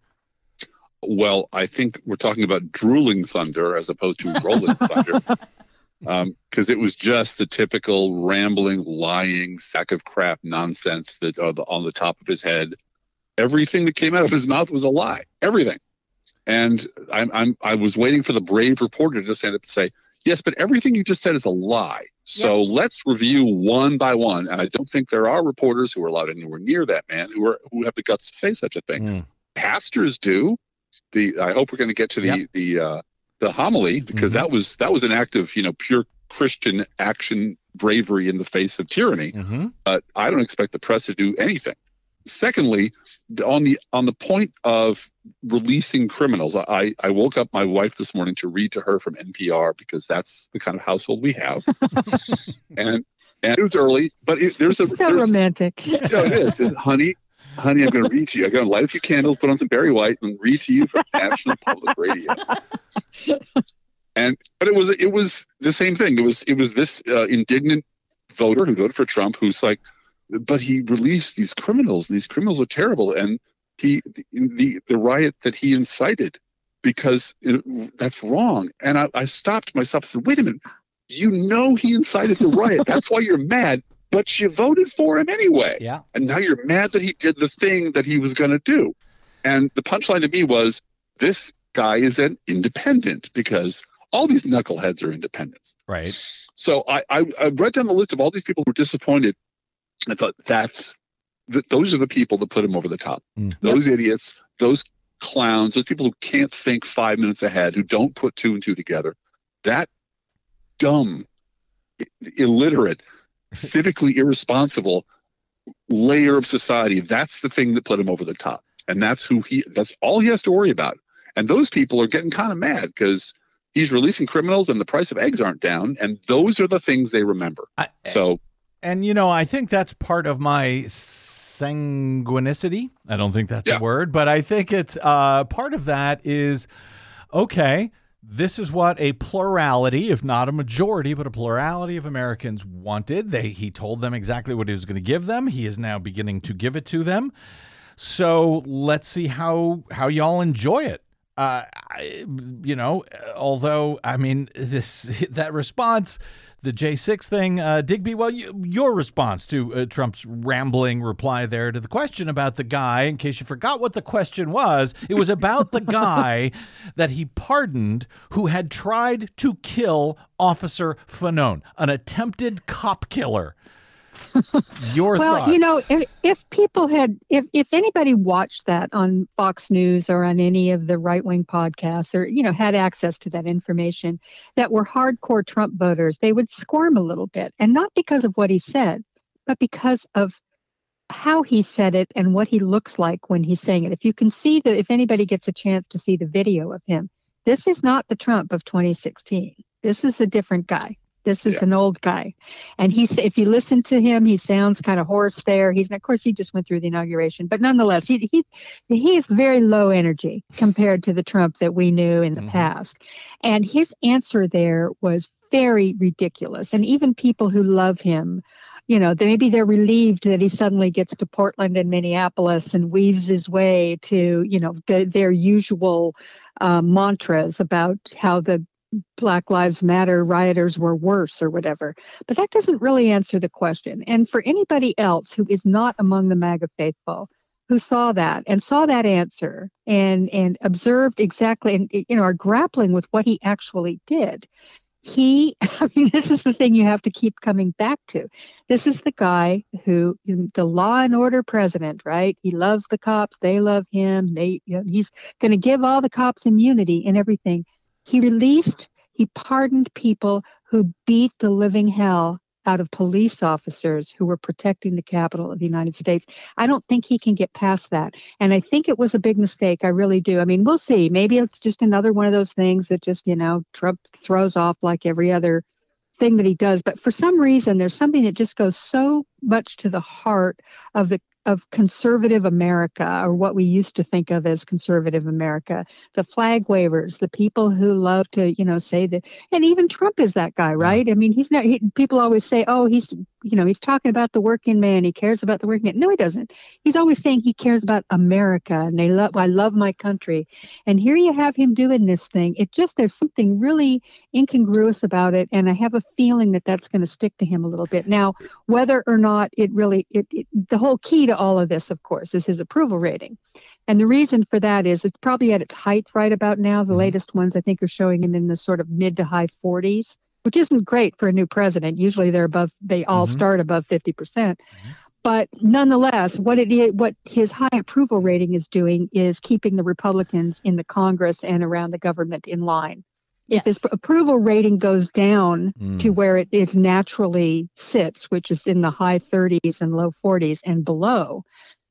Well, I think we're talking about drooling thunder as opposed to rolling thunder. Um, because it was just the typical rambling, lying sack of crap nonsense that uh, the, on the top of his head. Everything that came out of his mouth was a lie. Everything. And I'm, I'm I was waiting for the brave reporter to stand up and say, yes, but everything you just said is a lie. So yep. Let's review one by one. And I don't think there are reporters who are allowed anywhere near that man who are who have the guts to say such a thing. Mm. Pastors do. The I hope we're going to get to the yep. the. Uh, the homily, because mm-hmm. that was that was an act of, you know, pure Christian action, bravery in the face of tyranny. Mm-hmm. But I don't expect the press to do anything. Secondly, on the on the point of releasing criminals, I, I woke up my wife this morning to read to her from N P R, because that's the kind of household we have. and and it was early, but it, there's a so there's, romantic. You know, it is, it, honey. Honey, I'm going to read to you. I'm going to light a few candles, put on some Barry White, and read to you from National Public Radio. And but it was it was the same thing. It was it was this uh, indignant voter who voted for Trump, who's like, but he released these criminals, and these criminals are terrible, and he the the, the riot that he incited, because it, that's wrong. And I, I stopped myself and said, wait a minute, you know he incited the riot. That's why you're mad. But you voted for him anyway. Yeah. And now you're mad that he did the thing that he was going to do. And the punchline to me was, this guy is an independent, because All these knuckleheads are independents. Right. So I, I, I read down the list of all these people who were disappointed. I thought that's th- those are the people that put him over the top. Mm. Those yep. idiots, those clowns, those people who can't think five minutes ahead, who don't put two and two together. That dumb, illiterate, civically irresponsible layer of society. That's the thing that put him over the top. And that's who he, that's all he has to worry about. And those people are getting kind of mad because he's releasing criminals and the price of eggs aren't down. And those are the things they remember. I, so, and you know, I think that's part of my sanguinicity. I don't think that's yeah. a word, but I think it's uh, part of that is, okay, this is what a plurality, if not a majority, but a plurality of Americans wanted. They, he told them exactly what he was going to give them. He is now beginning to give it to them. So let's see how, how y'all enjoy it. Uh, I, you know, although, I mean, this that response, the J six thing, uh, Digby, well, you, your response to uh, Trump's rambling reply there to the question about the guy, in case you forgot what the question was, it was about the guy that he pardoned who had tried to kill Officer Fanone, an attempted cop killer. Your well, thoughts? You know, if, if people had, if, if anybody watched that on Fox News or on any of the right-wing podcasts or, you know, had access to that information that were hardcore Trump voters, they would squirm a little bit. And not because of what he said, but because of how he said it and what he looks like when he's saying it. If you can see the, if anybody gets a chance to see the video of him, this is not the Trump of twenty sixteen. This is a different guy. This is yeah. an old guy. And he's, if you listen to him, he sounds kind of hoarse there. He's, of course, he just went through the inauguration, but nonetheless, he, he, he is very low energy compared to the Trump that we knew in the mm-hmm. past. And his answer there was very ridiculous. And even people who love him, you know, they, maybe they're relieved that he suddenly gets to Portland and Minneapolis and weaves his way to, you know, the, their usual uh, mantras about how the Black Lives Matter rioters were worse or whatever. But that doesn't really answer the question. And for anybody else who is not among the MAGA faithful, who saw that and saw that answer and and observed exactly, and, you know, are grappling with what he actually did, he, I mean, this is the thing you have to keep coming back to. This is the guy who, the law and order president, right? He loves the cops. They love him. They, you know, he's going to give all the cops immunity and everything. He released, he pardoned people who beat the living hell out of police officers who were protecting the Capitol of the United States. I don't think he can get past that. And I think it was a big mistake. I really do. I mean, we'll see. Maybe it's just another one of those things that just, you know, Trump throws off like every other thing that he does. But for some reason, there's something that just goes so much to the heart of the of conservative America, or what we used to think of as conservative America, the flag wavers, the people who love to, you know, say that, and even Trump is that guy, right? I mean, he's not, he, people always say, oh, he's, you know, he's talking about the working man. He cares about the working man. No, he doesn't. He's always saying he cares about America and they love, I love my country. And here you have him doing this thing. It just, there's something really incongruous about it. And I have a feeling that that's going to stick to him a little bit. Now, whether or not it really, it, it the whole key to all of this, of course, is his approval rating. And the reason for that is it's probably at its height right about now. The latest ones, I think, are showing him in the sort of mid to high forties, which isn't great for a new president. Usually they're above, they all mm-hmm. start above fifty percent. Mm-hmm. But nonetheless, what it is, what his high approval rating is doing is keeping the Republicans in the Congress and around the government in line. Yes. If his approval rating goes down mm. to where it, it naturally sits, which is in the high thirties and low forties and below,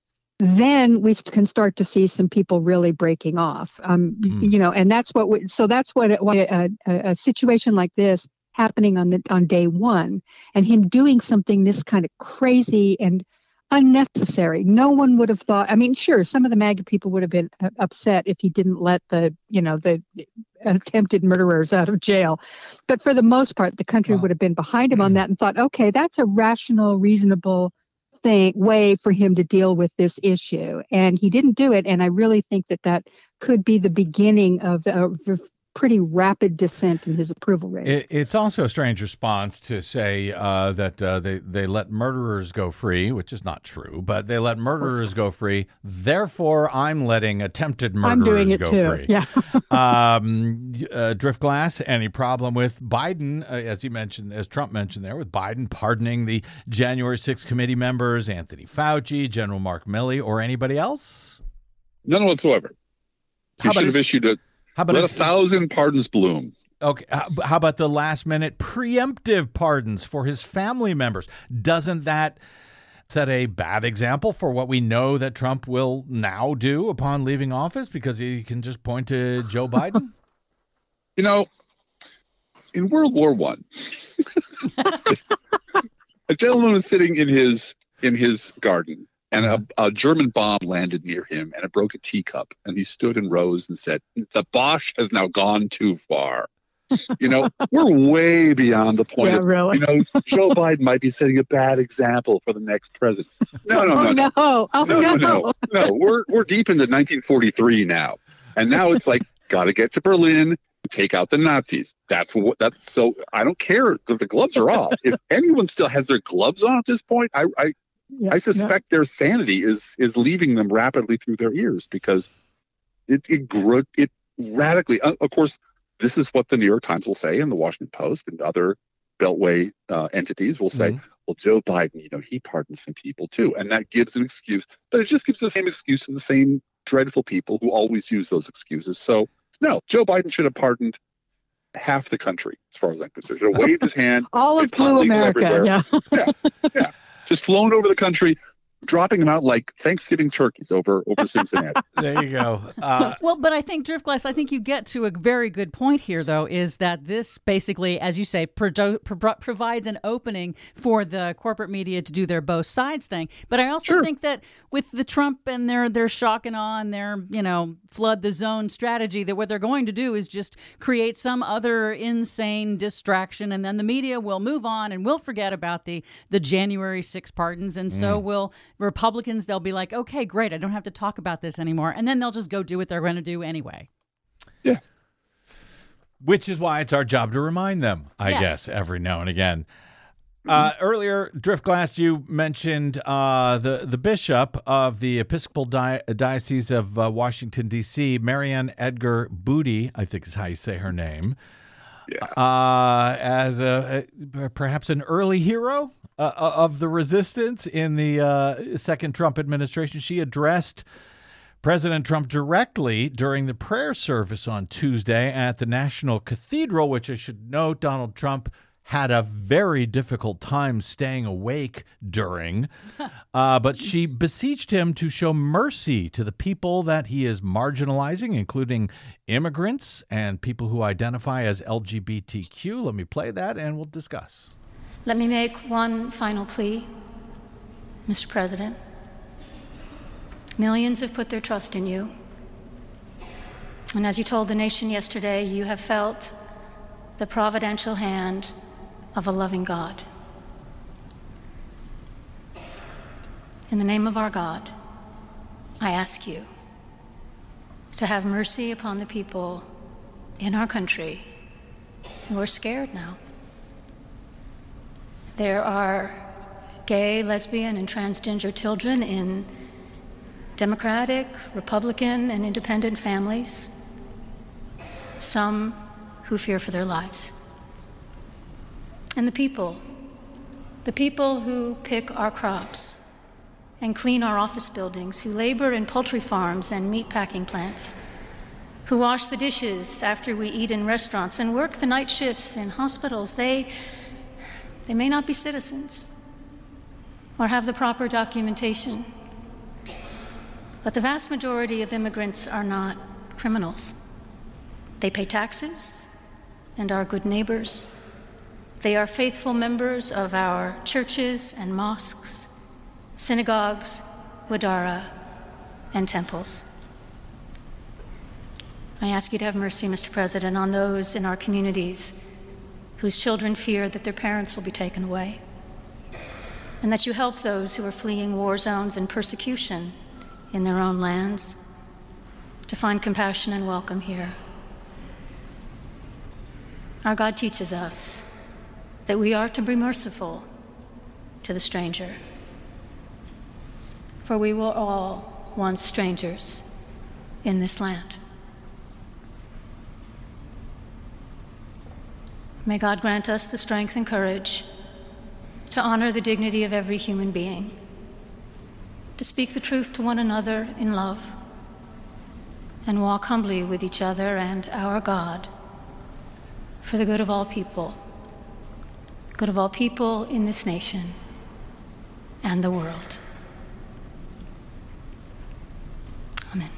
then we can start to see some people really breaking off. Um, mm. You know, and that's what. We, so that's what, it, what a, a, a situation like this happening on the on day one, and him doing something this kind of crazy and unnecessary. No one would have thought. I mean, sure, some of the MAGA people would have been upset if he didn't let the, you know, the attempted murderers out of jail. But for the most part, the country wow. would have been behind him on that and thought, okay, that's a rational, reasonable thing, way for him to deal with this issue. And he didn't do it. And I really think that that could be the beginning of, of pretty rapid descent in his approval rating. It, it's also a strange response to say uh, that uh, they, they let murderers go free, which is not true, but they let murderers go free. Therefore, I'm letting attempted murderers I'm doing it go too. free. Yeah. um, uh, Driftglass, any problem with Biden, uh, as he mentioned, as Trump mentioned there, with Biden pardoning the January sixth committee members, Anthony Fauci, General Mark Milley, or anybody else? None whatsoever. He should have issued a How about let a his- thousand pardons bloom. Okay, how how about the last minute preemptive pardons for his family members? Doesn't that set a bad example for what we know that Trump will now do upon leaving office because he can just point to Joe Biden? You know, in World War One, a gentleman was sitting in his in his garden, and a, a German bomb landed near him, and it broke a teacup. And he stood and rose and said, "The Bosch has now gone too far." You know, we're way beyond the point Yeah, of, really. you know, Joe Biden might be setting a bad example for the next president. No, no, no, oh, no. no. Oh, no, no. no, no, no. We're we're deep into nineteen forty-three now, and now it's like, got to get to Berlin, take out the Nazis. That's what. That's so. I don't care that the gloves are off. If anyone still has their gloves on at this point, I I, Yeah, I suspect their sanity is is leaving them rapidly through their ears because it it gro- it radically. Uh, of course, this is what the New York Times will say, and the Washington Post, and other Beltway uh, entities will say. Mhm. Well, Joe Biden, you know, he pardoned some people too, and that gives an excuse, but it just gives the same excuse to the same dreadful people who always use those excuses. So, no, Joe Biden should have pardoned half the country, as far as I'm concerned. He should have waved his hand. All of and pot blue legal America. everywhere. Yeah. Yeah, yeah. Just flown over the country, dropping them out like Thanksgiving turkeys over over Cincinnati. There you go. Uh, Well, but I think, Driftglass, I think you get to a very good point here, though, is that this basically, as you say, pro- pro- provides an opening for the corporate media to do their both sides thing. But I also Sure. think that with the Trump and their, their shock and awe and their, you know, flood the zone strategy, that what they're going to do is just create some other insane distraction, and then the media will move on and we'll forget about the, the January sixth pardons. And so will Republicans. They'll be like, okay, great, I don't have to talk about this anymore. And then they'll just go do what they're going to do anyway. Yeah. Which is why it's our job to remind them, I Yes. guess, every now and again. Uh, earlier, Driftglass, you mentioned uh, the, the bishop of the Episcopal Di- Diocese of uh, Washington, D C, Marianne Edgar Booty, I think is how you say her name, Yeah. uh, as a, a perhaps an early hero uh, of the resistance in the uh, second Trump administration. She addressed President Trump directly during the prayer service on Tuesday at the National Cathedral, which I should note Donald Trump had a very difficult time staying awake during. Uh, but she beseeched him to show mercy to the people that he is marginalizing, including immigrants and people who identify as L G B T Q. Let me play that and we'll discuss. Let me make one final plea, Mister President. Millions have put their trust in you. And as you told the nation yesterday, you have felt the providential hand of a loving God. In the name of our God, I ask you to have mercy upon the people in our country who are scared now. There are gay, lesbian, and transgender children in Democratic, Republican, and independent families, some who fear for their lives. And the people, the people who pick our crops and clean our office buildings, who labor in poultry farms and meat packing plants, who wash the dishes after we eat in restaurants and work the night shifts in hospitals, they, they may not be citizens or have the proper documentation. But the vast majority of immigrants are not criminals. They pay taxes and are good neighbors. They are faithful members of our churches and mosques, synagogues, wadara, and temples. I ask you to have mercy, Mister President, on those in our communities whose children fear that their parents will be taken away, and that you help those who are fleeing war zones and persecution in their own lands to find compassion and welcome here. Our God teaches us that we are to be merciful to the stranger, for we were all once strangers in this land. May God grant us the strength and courage to honor the dignity of every human being, to speak the truth to one another in love, and walk humbly with each other and our God for the good of all people, good of all people in this nation and the world. Amen.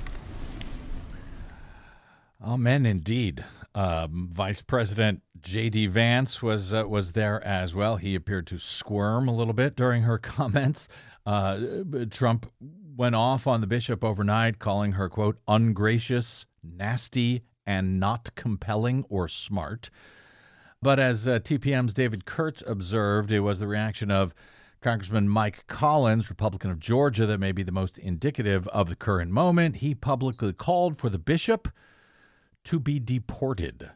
Amen, indeed. Um, Vice President J D. Vance was uh, was there as well. He appeared to squirm a little bit during her comments. Uh, Trump went off on the bishop overnight, calling her, quote, ungracious, nasty, and not compelling or smart. But as uh, T P M's David Kurtz observed, it was the reaction of Congressman Mike Collins, Republican of Georgia, that may be the most indicative of the current moment. He publicly called for the bishop to be deported.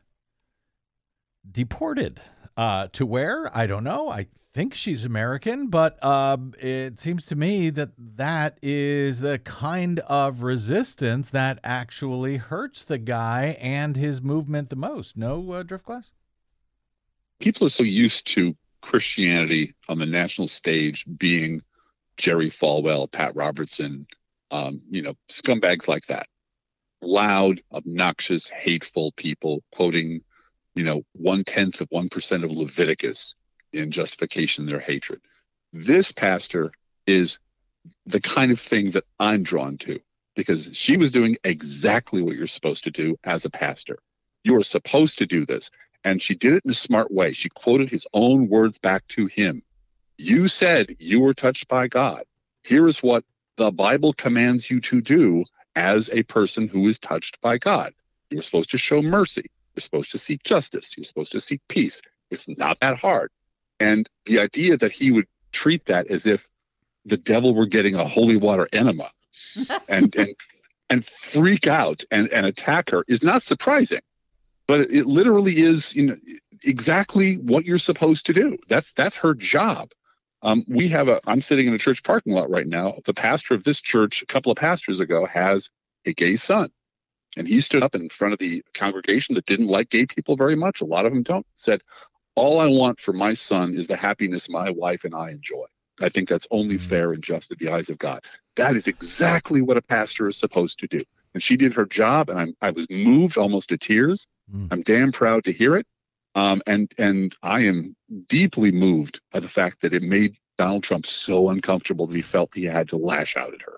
Deported. Uh, to where? I don't know. I think she's American, but uh, it seems to me that that is the kind of resistance that actually hurts the guy and his movement the most. No, uh, Driftglass? People are so used to Christianity on the national stage being Jerry Falwell, Pat Robertson, um, you know, scumbags like that. Loud, obnoxious, hateful people quoting, you know, one-tenth of one percent of Leviticus in justification of their hatred. This pastor is the kind of thing that I'm drawn to, because she was doing exactly what you're supposed to do as a pastor. You are supposed to do this. And she did it in a smart way. She quoted his own words back to him. You said you were touched by God. Here is what the Bible commands you to do as a person who is touched by God. You're supposed to show mercy. You're supposed to seek justice. You're supposed to seek peace. It's not that hard. And the idea that he would treat that as if the devil were getting a holy water enema and and and freak out and, and attack her is not surprising. But it, it literally is, you know, exactly what you're supposed to do. That's that's her job. Um, we have a, I'm sitting in a church parking lot right now. The pastor of this church a couple of pastors ago has a gay son. And he stood up in front of the congregation that didn't like gay people very much. A lot of them don't. Said, all I want for my son is the happiness my wife and I enjoy. I think that's only fair and just in the eyes of God. That is exactly what a pastor is supposed to do. And she did her job, and I'm, I was moved almost to tears. Mm. I'm damn proud to hear it. Um, and and I am deeply moved by the fact that it made Donald Trump so uncomfortable that he felt he had to lash out at her.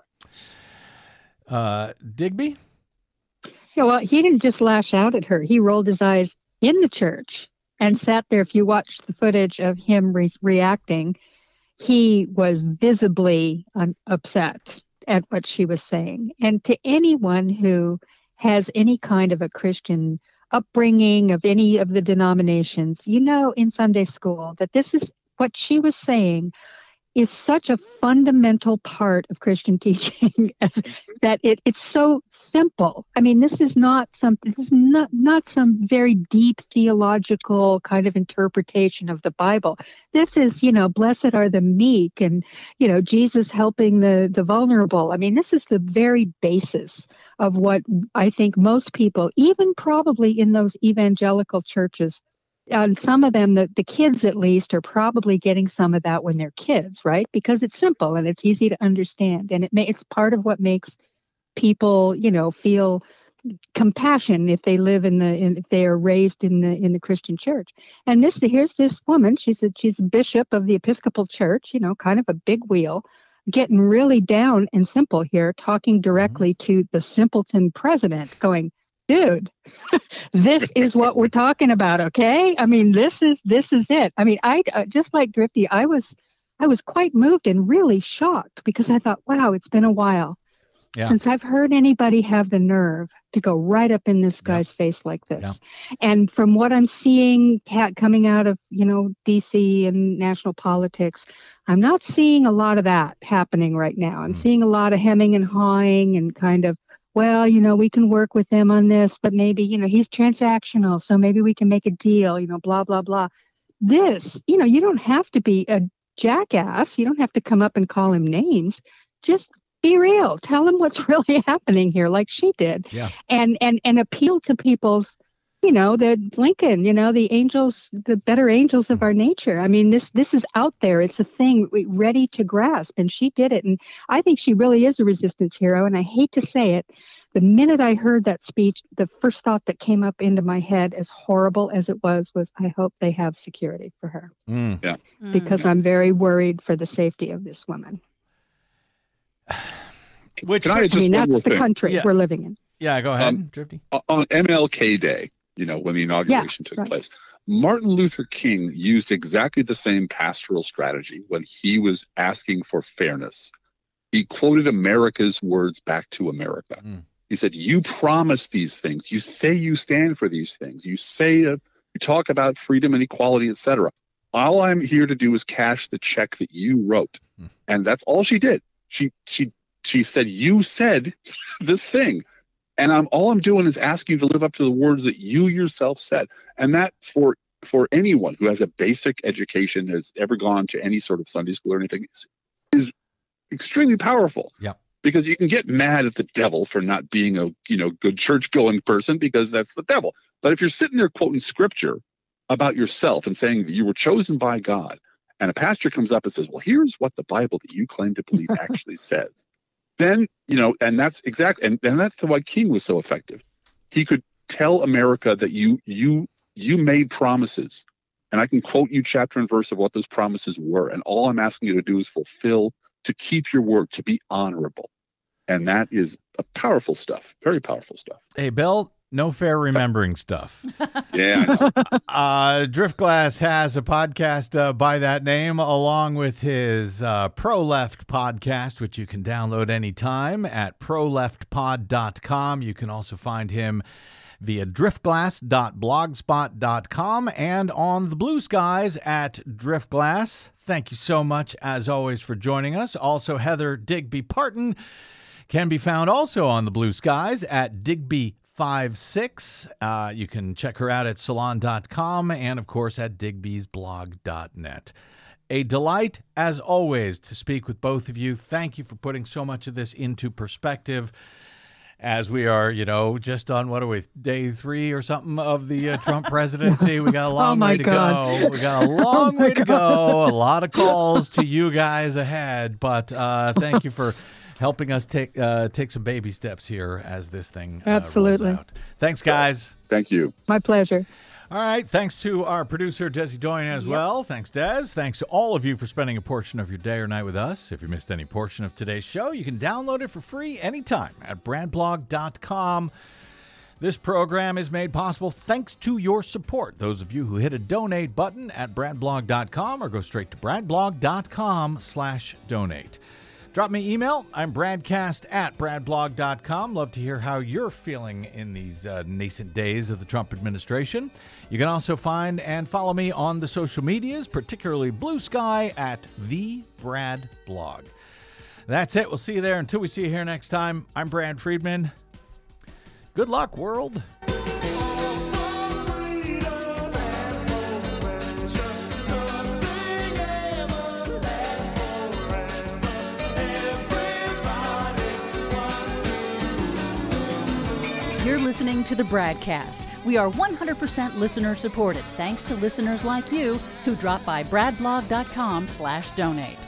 Uh, Digby? Yeah, well, he didn't just lash out at her. He rolled his eyes in the church and sat there. If you watch the footage of him re- reacting, he was visibly un- upset at what she was saying. And to anyone who has any kind of a Christian upbringing of any of the denominations, you know, in Sunday school, that this is what she was saying is such a fundamental part of Christian teaching as, that it, it's so simple. I mean, this is not some this is not, not some very deep theological kind of interpretation of the Bible. This is, you know, blessed are the meek and, you know, Jesus helping the, the vulnerable. I mean, this is the very basis of what I think most people, even probably in those evangelical churches, and some of them, the, the kids at least, are probably getting some of that when they're kids, right? Because it's simple and it's easy to understand. And it may, it's part of what makes people, you know, feel compassion if they live in the, in, if they are raised in the in the Christian church. And this, here's this woman, she's a, she's a bishop of the Episcopal Church, you know, kind of a big wheel, getting really down and simple here, talking directly mm-hmm. to the simpleton president, going, dude, this is what we're talking about, okay? I mean, this is this is it. I mean, I uh, just like Drifty, I was I was quite moved and really shocked because I thought, wow, it's been a while yeah. since I've heard anybody have the nerve to go right up in this guy's yeah. face like this. Yeah. And from what I'm seeing ha- coming out of, you know, D C and national politics, I'm not seeing a lot of that happening right now. I'm mm. seeing a lot of hemming and hawing and kind of well, you know, we can work with him on this, but maybe, you know, he's transactional, so maybe we can make a deal, you know, blah, blah, blah. This, you know, you don't have to be a jackass. You don't have to come up and call him names. Just be real. Tell him what's really happening here, like she did. Yeah. And and and appeal to people's, you know, the Lincoln, you know, the angels, the better angels of our nature. I mean, this this is out there. It's a thing we- ready to grasp. And she did it. And I think she really is a resistance hero. And I hate to say it, the minute I heard that speech, the first thought that came up into my head, as horrible as it was, was I hope they have security for her. Mm. Yeah. Because I'm very worried for the safety of this woman. Which Can I I just mean, one that's more the thing? country Yeah. we're living in. Yeah, go ahead, Um, Drifty. On M L K Day, you know, when the inauguration took right. place, Martin Luther King used exactly the same pastoral strategy when he was asking for fairness. He quoted America's words back to America. Mm. He said, you promise these things. You say you stand for these things. You say, uh, you talk about freedom and equality, et cetera. All I'm here to do is cash the check that you wrote. Mm. And that's all she did. She, she, she said, you said this thing. And I'm all I'm doing is asking you to live up to the words that you yourself said. And that for for anyone who has a basic education, has ever gone to any sort of Sunday school or anything, is, is extremely powerful. Yeah. Because you can get mad at the devil for not being a you know good church going person, because that's the devil. But if you're sitting there quoting scripture about yourself and saying that you were chosen by God, and a pastor comes up and says, well, here's what the Bible that you claim to believe actually says. Then, you know, and that's exactly, and, and that's why King was so effective. He could tell America that you, you, you made promises, and I can quote you chapter and verse of what those promises were. And all I'm asking you to do is fulfill, to keep your word, to be honorable. And that is a powerful stuff, very powerful stuff. Hey, Bill, no fair remembering stuff. Yeah. I know. Uh, Driftglass has a podcast uh, by that name, along with his uh, Pro Left podcast, which you can download anytime at pro left pod dot com. You can also find him via driftglass dot blogspot dot com and on the Blue Skies at Driftglass. Thank you so much, as always, for joining us. Also, Heather Digby Parton can be found also on the Blue Skies at Digby Five six. Uh, you can check her out at salon dot com and, of course, at digbys blog dot net. A delight, as always, to speak with both of you. Thank you for putting so much of this into perspective as we are, you know, just on, what are we, day three or something of the uh, Trump presidency. We got a long my way to God. go. We got a long Oh my way to go. A lot of calls to you guys ahead. But uh, thank you for helping us take uh, take some baby steps here as this thing uh, Absolutely. rolls out. Thanks, guys. Thank you. My pleasure. All right. Thanks to our producer, Desi Doyen, as Yep. well. Thanks, Des. Thanks to all of you for spending a portion of your day or night with us. If you missed any portion of today's show, you can download it for free anytime at brad blog dot com. This program is made possible thanks to your support. Those of you who hit a donate button at brad blog dot com or go straight to brad blog dot com slash donate. Drop me email. I'm bradcast at brad blog dot com. Love to hear how you're feeling in these uh, nascent days of the Trump administration. You can also find and follow me on the social medias, particularly Blue Sky at the Brad Blog. That's it. We'll see you there. Until we see you here next time, I'm Brad Friedman. Good luck, world. You're listening to the Bradcast. We are one hundred percent listener supported, thanks to listeners like you who drop by brad blog dot com slash donate.